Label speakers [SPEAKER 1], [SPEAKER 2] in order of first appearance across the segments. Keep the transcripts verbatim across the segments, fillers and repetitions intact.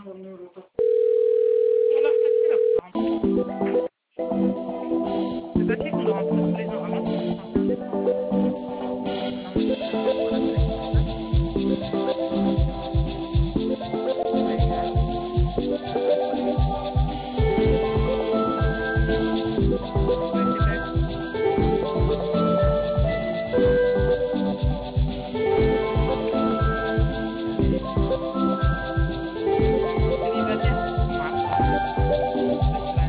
[SPEAKER 1] On leur fait là, pour rentrer. Le papier qu'on doit rentrer tous les ans avant le trente et un décembre. Non, mais ça, c'est pour la semaine prochaine. Ouais, grave. Le vingt-trois décembre. Ouais, c'est pas vu. Célibataire. Ouais, c'est ça.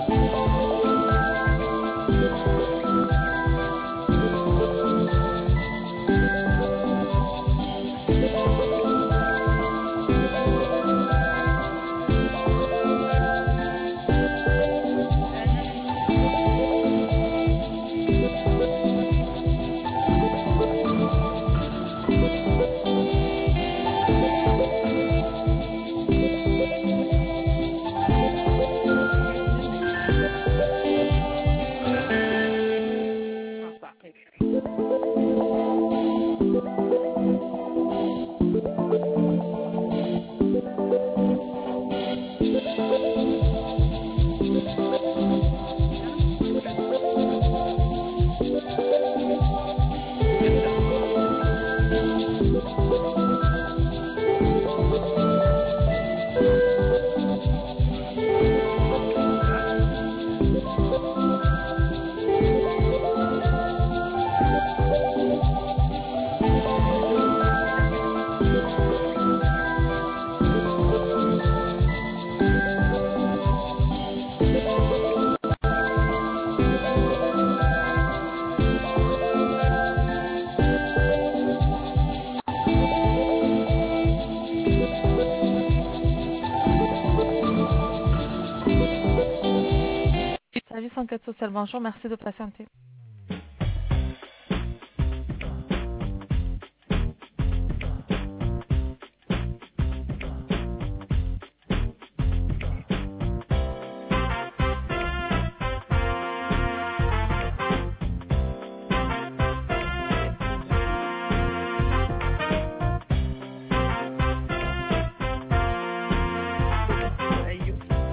[SPEAKER 1] Ah, ça arrive.
[SPEAKER 2] Service enquête sociale, bonjour, merci de patienter.
[SPEAKER 1] Aïe.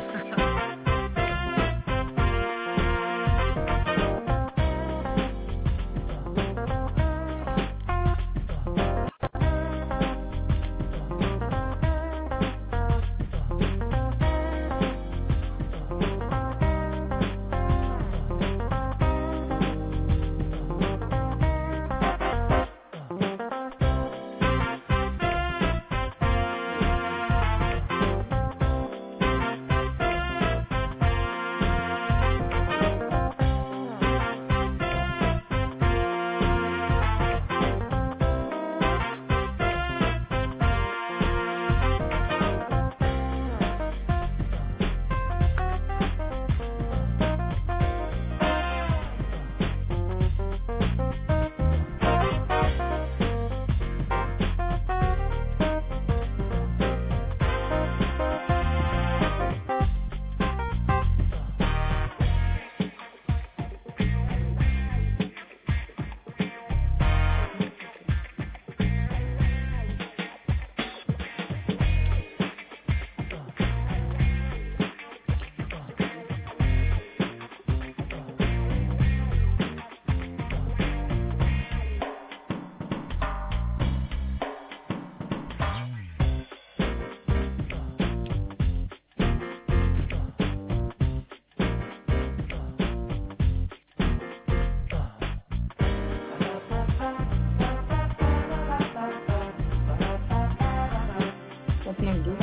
[SPEAKER 1] trente-neuf douze.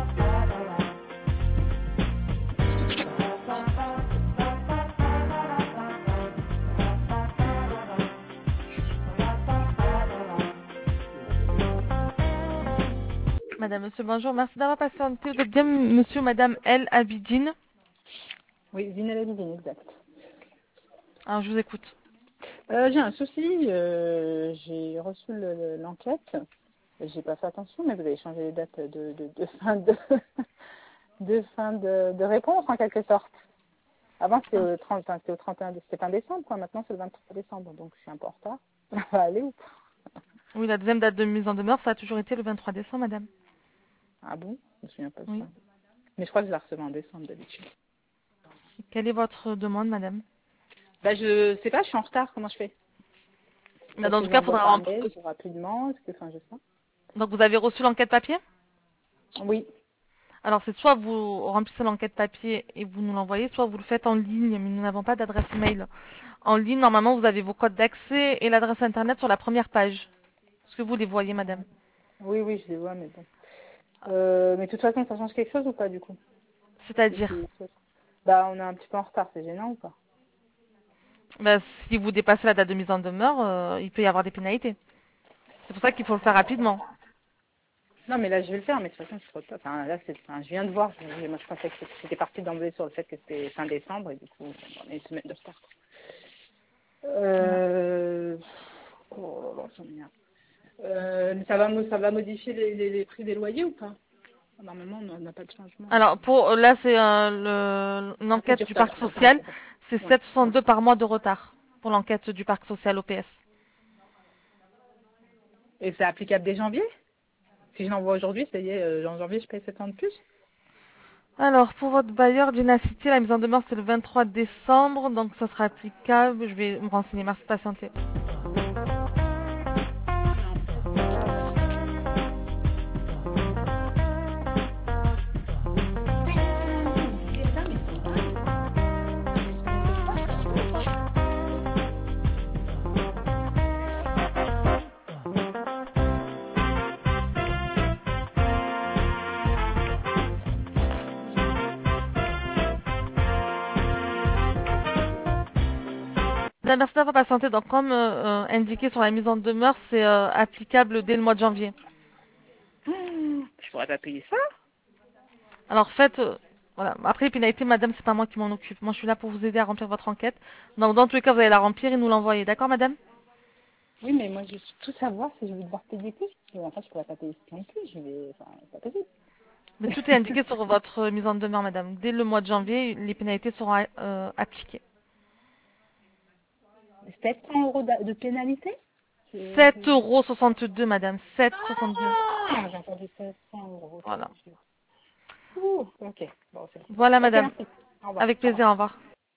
[SPEAKER 2] Madame, monsieur, bonjour, merci d'avoir patienté. Vous êtes bien monsieur ou madame El Abidine?
[SPEAKER 1] Oui, Zinel Abidine, exact.
[SPEAKER 2] Alors, je vous écoute.
[SPEAKER 1] Euh, j'ai un souci, euh, j'ai reçu le- le- l'enquête, j'ai pas fait attention, mais vous avez changé les dates de, de, de fin, de, de, fin de, de réponse en quelque sorte. Avant c'était au trente, enfin, c'était au trente et un, c'était fin décembre, quoi. Maintenant c'est le vingt-trois décembre, donc je suis un peu en retard. Ça va aller ou pas?
[SPEAKER 2] Oui, la deuxième date de mise en demeure, ça a toujours été le vingt-trois décembre, madame.
[SPEAKER 1] Ah bon? Je me souviens pas de
[SPEAKER 2] Oui.
[SPEAKER 1] ça. Mais je crois que je la recevais en décembre d'habitude.
[SPEAKER 2] Quelle est votre demande, madame?
[SPEAKER 1] Bah, je sais pas, je suis en retard, comment je fais?
[SPEAKER 2] Bah,
[SPEAKER 1] Est-ce
[SPEAKER 2] dans
[SPEAKER 1] que
[SPEAKER 2] tout
[SPEAKER 1] je
[SPEAKER 2] cas,
[SPEAKER 1] l'envoie
[SPEAKER 2] faudra
[SPEAKER 1] par
[SPEAKER 2] rem-
[SPEAKER 1] mail ou rapidement? Est-ce que, enfin, je sais pas.
[SPEAKER 2] Donc, vous avez reçu l'enquête papier?
[SPEAKER 1] Oui.
[SPEAKER 2] Alors, c'est soit vous remplissez l'enquête papier et vous nous l'envoyez, soit vous le faites en ligne, mais nous n'avons pas d'adresse email. En ligne, normalement, vous avez vos codes d'accès et l'adresse internet sur la première page. Est-ce que vous les voyez, madame?
[SPEAKER 1] Oui, oui, je les vois, mais bon. Euh, mais de toute façon, ça change quelque chose ou pas, du coup? Si
[SPEAKER 2] C'est-à-dire,
[SPEAKER 1] c'est- Bah, on est un petit peu en retard, c'est gênant ou pas?
[SPEAKER 2] bah, si vous dépassez la date de mise en demeure, euh, il peut y avoir des pénalités. C'est pour ça qu'il faut le faire rapidement.
[SPEAKER 1] Non, mais là, je vais le faire, mais de toute façon, c'est trop tard. Enfin, là, c'est, enfin, je viens de voir. Je, moi, je pensais que c'était parti d'emblée sur le fait que c'était fin décembre, et du coup, on est une semaine de retard. Euh... Oh là là, j'en ai marre. Euh, mais ça va, mo- ça va modifier les, les, les prix des loyers ou pas? Normalement, on n'a pas de changement.
[SPEAKER 2] Alors, pour là, c'est euh, le-
[SPEAKER 1] Ah, c'est
[SPEAKER 2] l'enquête
[SPEAKER 1] du
[SPEAKER 2] du
[SPEAKER 1] retard.
[SPEAKER 2] parc social. C'est
[SPEAKER 1] Ouais.
[SPEAKER 2] sept virgule soixante-deux par mois de retard pour l'enquête du parc social O P S.
[SPEAKER 1] Et c'est applicable dès janvier? Si je l'envoie aujourd'hui, ça y est, euh, en janvier, je paye sept ans de plus?
[SPEAKER 2] Alors, pour votre bailleur, Gina City, la mise en demeure, c'est le vingt-trois décembre, donc ça sera applicable. Je vais me renseigner. Merci de patienter. Madame, merci d'avoir patienté. Donc, comme euh, euh, indiqué sur la mise en demeure, c'est euh, applicable dès le mois de janvier.
[SPEAKER 1] Hum, Je pourrais pas payer ça?
[SPEAKER 2] Alors, faites... euh, voilà. Après, les pénalités, madame, c'est pas moi qui m'en occupe. Moi, je suis là pour vous aider à remplir votre enquête. Donc, dans tous les cas, vous allez la remplir et nous l'envoyer. D'accord, madame?
[SPEAKER 1] Oui, mais moi, je veux tout savoir si je vais devoir payer plus. Parce que, en fait, je pourrais pas payer ce non plus. Je vais... Enfin, c'est pas possible.
[SPEAKER 2] Mais tout est indiqué sur votre mise en demeure, madame. Dès le mois de janvier, les pénalités seront euh, appliquées.
[SPEAKER 1] sept cents euros de, de pénalité? Je-
[SPEAKER 2] sept
[SPEAKER 1] je-
[SPEAKER 2] euros soixante-deux, madame. sept euros soixante-deux.
[SPEAKER 1] Ah, j'ai entendu sept cents euros.
[SPEAKER 2] Voilà.
[SPEAKER 1] Ouh, ok, bon, c'est bon.
[SPEAKER 2] Voilà,
[SPEAKER 1] Ok,
[SPEAKER 2] madame.
[SPEAKER 1] merci. Au revoir.
[SPEAKER 2] Avec
[SPEAKER 1] Au revoir.
[SPEAKER 2] plaisir, au revoir.